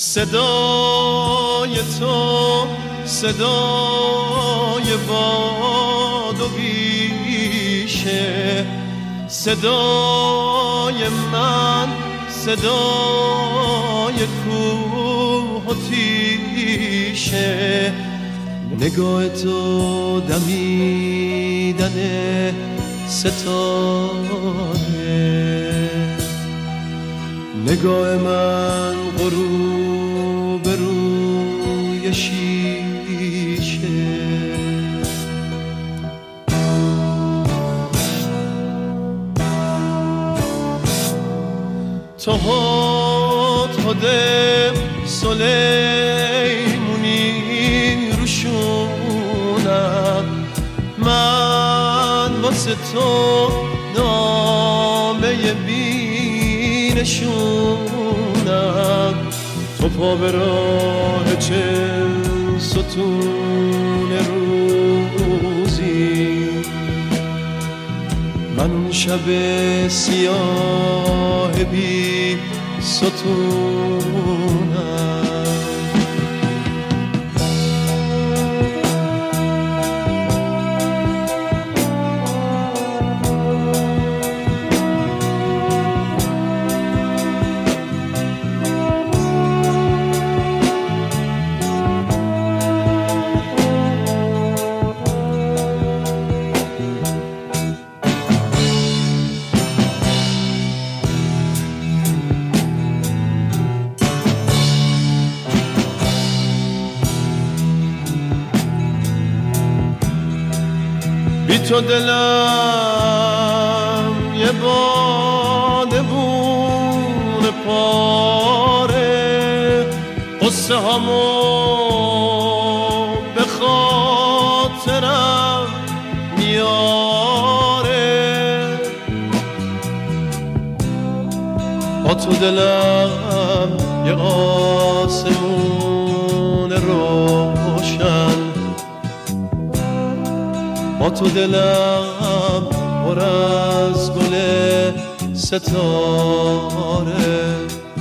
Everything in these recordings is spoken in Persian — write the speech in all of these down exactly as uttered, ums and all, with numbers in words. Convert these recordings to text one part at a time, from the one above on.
صدای تو صدای باد و بیشه، صدای من صدای کوه و تیشه، نگاه تو دمیدن ستاره، نگاه من غروب روی شیشه. تو هد هده سلیمونی روشونم، من واسه تو نامه بینشونم، تو پا به راه چل ستون روزی، من اون شب سیاه بی ستونم. بی تو دلم یه بادبون پاره، قصه هامو به خاطرم میاره، با تو دلم یه آسمون روشن، با تو دلم پر از گل ستاره،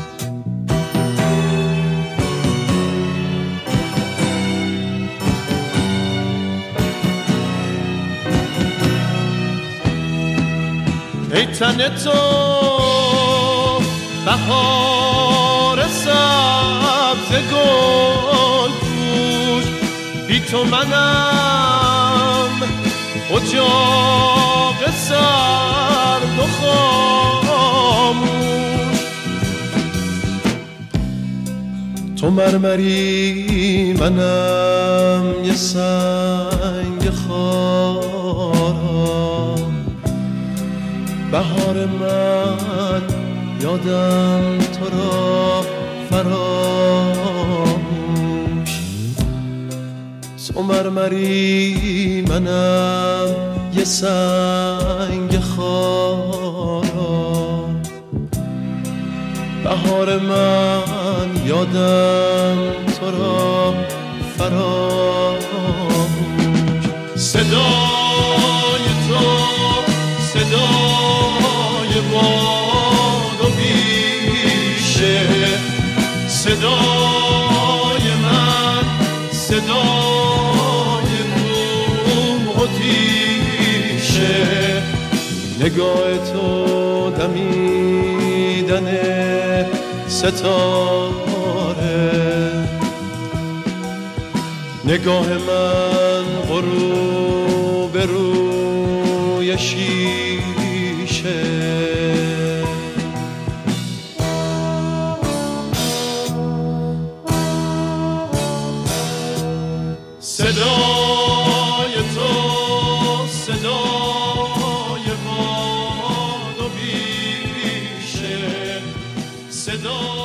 ای تن تو بهار سبز گل پوش، بی تو منم اجاق سرد و خاموش، تو مرمری منم یه سنگ خارا، بهار من یادم تو را فراموش، تو مرمری منم یه سنگ خارا، بهار من یادم تو را فراموش. صدای تو صدای باد و بیشه، صدای من صدای کوه و تیشه، نگاه تو دمیدن ستاره، نگاه من غروب روی شیشه. صدای تو صدای باد و بیشه، صدای